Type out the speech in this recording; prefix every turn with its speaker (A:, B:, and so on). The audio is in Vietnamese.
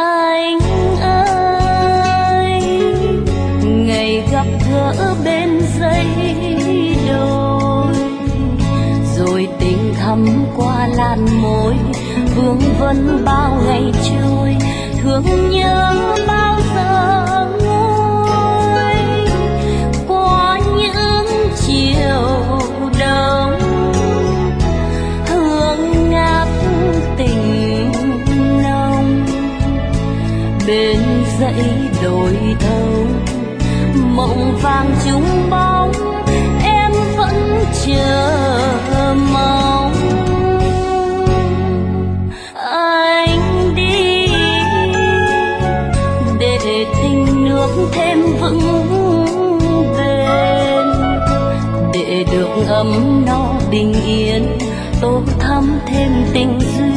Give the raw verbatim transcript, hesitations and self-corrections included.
A: Anh ơi, ngày gặp gỡ bên dây đôi, rồi tình thắm qua làn môi, vương vấn bao ngày trôi, thương nhớ bao giờ nguôi qua những chiều đông, hương ngát tình nồng bên dãy đồi thâu, mộng vàng trúng bóng em vẫn chờ mong. Anh đi để tình nước thêm vững bền, để được ấm no bình yên tô thắm thêm tình duyên.